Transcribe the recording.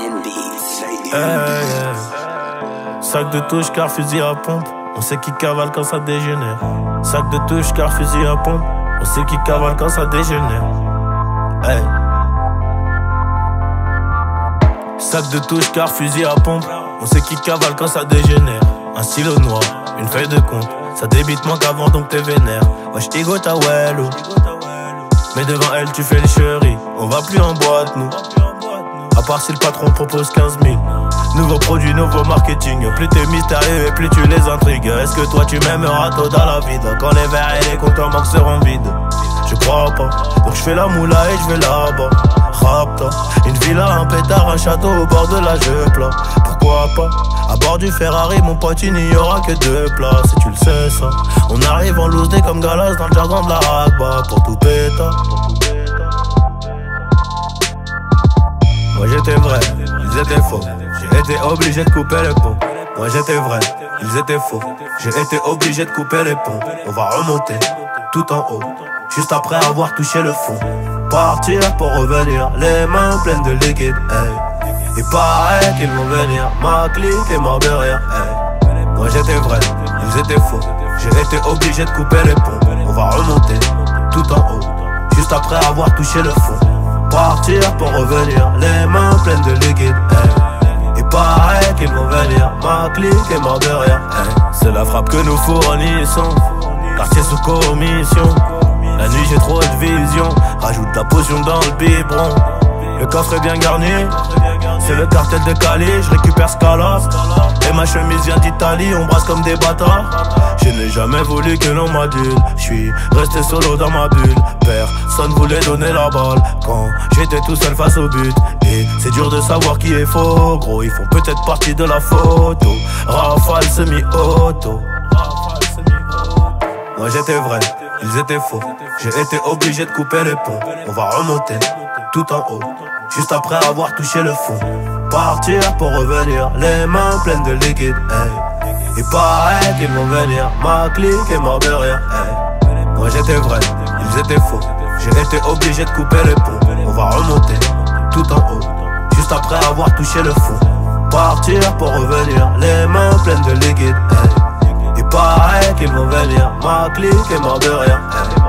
Sac de touche car fusil à pompe, on sait qui cavale quand ça dégénère. Sac de touche car fusil à pompe, on sait qui cavale quand ça dégénère. Hey. Sac de touche car fusil à pompe, on sait qui cavale quand ça dégénère. Un stylo noir, une feuille de compte, ça débite moins qu'avant donc t'es vénère. Wesh t'égo ta wello, mais devant elle tu fais les chéris. On va plus en boîte nous, à part si le patron propose 15 000. Nouveau produit, nouveau marketing. Plus t'es mystérieux et plus tu les intrigues. Est-ce que toi tu m'aimeras tôt dans la vide, quand les verres et les comptes en banque seront vides? Je crois pas, donc je fais la moula et je vais là-bas. Rapta, une villa, un pétard, un château au bord de la Jeupla. Pourquoi pas, à bord du Ferrari, mon pote, il n'y aura que 2 places. Et tu le sais ça, on arrive en loose comme Galas dans le jargon de la Ragba. Pour tout péta. Moi j'étais vrai, ils étaient faux. J'ai été obligé de couper les ponts. Moi j'étais vrai, ils étaient faux. J'ai été obligé de couper les ponts. On va remonter tout en haut, juste après avoir touché le fond. Partir pour revenir, les mains pleines de liquide. Hey. Il paraît qu'ils vont venir, ma clique est morte de rire. Hey. Moi j'étais vrai, ils étaient faux. J'ai été obligé de couper les ponts. On va remonter tout en haut, juste après avoir touché le fond. Partir pour revenir, les mains pleines de liquide. Hey. Il paraît qu'ils vont venir, ma clique est morte de rire. Hey. C'est la frappe que nous fournissons, quartier sous commission. La nuit j'ai trop de vision, rajoute ta potion dans le biberon. Le coffre est bien garni, c'est le cartel de Cali. Je récupère Scala, et ma chemise vient d'Italie. On brasse comme des bâtards, je n'ai jamais voulu que l'on m'adule. Je suis resté solo dans ma bulle, personne voulait donner la balle quand j'étais tout seul face au but. Et c'est dur de savoir qui est faux, gros, ils font peut-être partie de la photo. Rafale semi-auto. Moi j'étais vrai, ils étaient faux. J'ai été obligé de couper les ponts. On va remonter tout en haut, juste après avoir touché le fond. Partir pour revenir, les mains pleines de liquide. Hey. Il paraît qu'ils vont venir, ma clique est morte de rire. Hey. Moi j'étais vrai, ils étaient faux. J'ai été obligé de couper les ponts. On va remonter tout en haut, juste après avoir touché le fond. Partir pour revenir, les mains pleines de liquide. Hey. Il paraît qu'ils vont venir, ma clique est morte de rire. Hey.